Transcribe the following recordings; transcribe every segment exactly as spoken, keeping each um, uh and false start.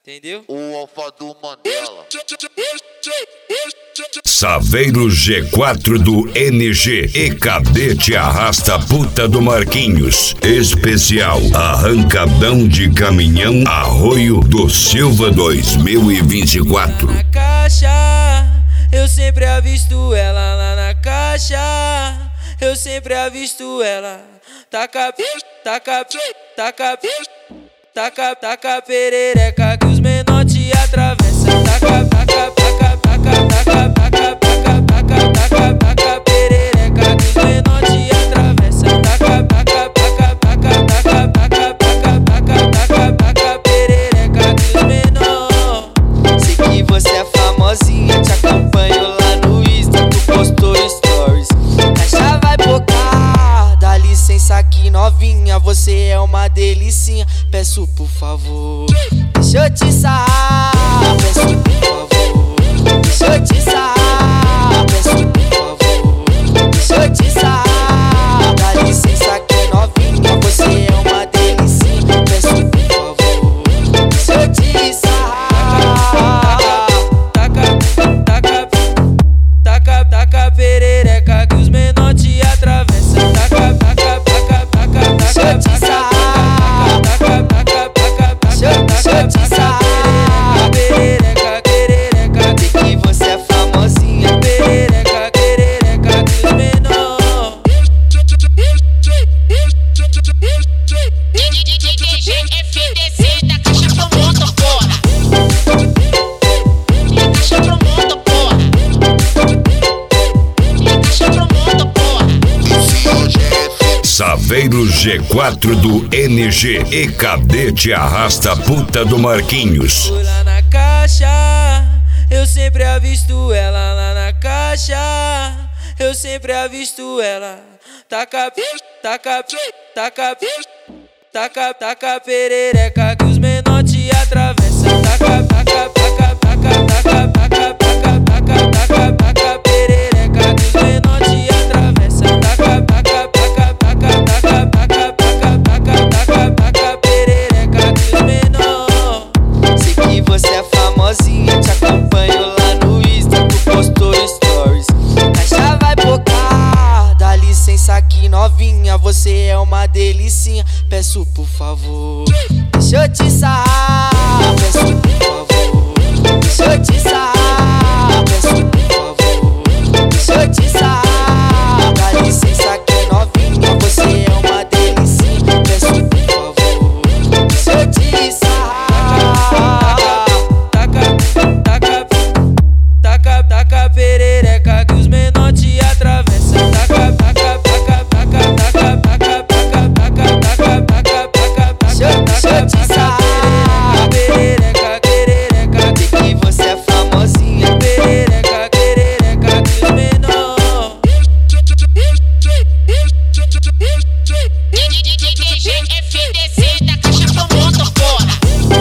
Entendeu? O alfa do Mandela. Saveiro G quatro do N G e Cadete Arrasta Puta do Marquinhos. Especial Arrancadão de Caminhão Arroio do Silva dois mil e vinte e quatro. Na caixa, eu sempre avisto ela lá na caixa. Eu sempre avisto ela. Taca, taca, taca, taca, taca perereca que os menores te atravessam. Taca, taca, taca, taca, taca, taca, taca, taca, taca, taca perereca que os menores te atravessam. Taca, taca, taca, taca, taca, taca, taca, taca, taca, taca perereca que os menores. Sei que você é famosinha, te acompanho lá no Insta, tu postou stories. Caixa vai bocar, dá licença aqui novinha, você é uma delicinha. Peço por favor, deixa eu te sarrar. Peço por favor, deixa eu te sarrar. Peço por favor, deixa eu te sarrar. Dá licença aqui novinha, você é uma delicinha. Peço por favor, deixa eu te sarrar. Taca, taca, taca, taca perereca que os menores te atravessam. Taca, taca, taca, taca, Deixa eu te taca, sarrar. taca, taca, taca, Deixa eu- deixa eu te sarrar. perereca, perereca, Sei que você é famosinha. perereca, perereca que os menores. D J G F D C da caixa pro mundo, porra. Da caixa pro mundo, porra. Da caixa pro mundo, porra. Saveiro G quatro do N G e Cadete Arrasta Puta do Marquinhos. Fui lá na caixa, eu sempre avisto ela lá na caixa. Eu sempre avisto ela. Taca, taca, taca, taca, taca perereca que os menores te atravessam. Taca, taca, taca, taca, taca, taca, taca, taca, taca, taca perereca que os menores te atravessam. Taca, taca, taca, taca, taca, taca, taca, taca, taca, taca perereca que os menores. Sei que você é famosinha, te acompanho lá no Insta, tu postou stories. Caixa vai bocar, dá licença aqui novinha, você é uma delicinha. Peço por favor, deixa eu te sarrar. Peço por favor, deixa eu te sarrar. Peço por favor, deixa eu te sarrar. Dá licença aqui novinha, você é uma delicinha. Peço por favor, deixa eu te sarrar. Taca, taca, taca, taca perereca que os menores te atravessam. Taca, taca, taca, taca, taca, taca, taca, taca, taca, taca, taca, Deixa eu- deixa eu te sarrar. perereca, perereca, Sei que você é famosinha. perereca, perereca que os menores. D J G F D C da caixa pro mundo, porra.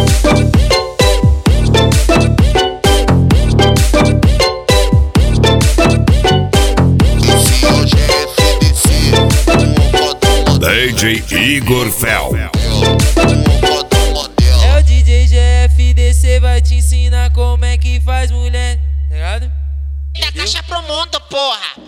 D J Igor Fel. É o D J G F D C, vai te ensinar como é que faz mulher, tá ligado? Da caixa pro mundo, porra.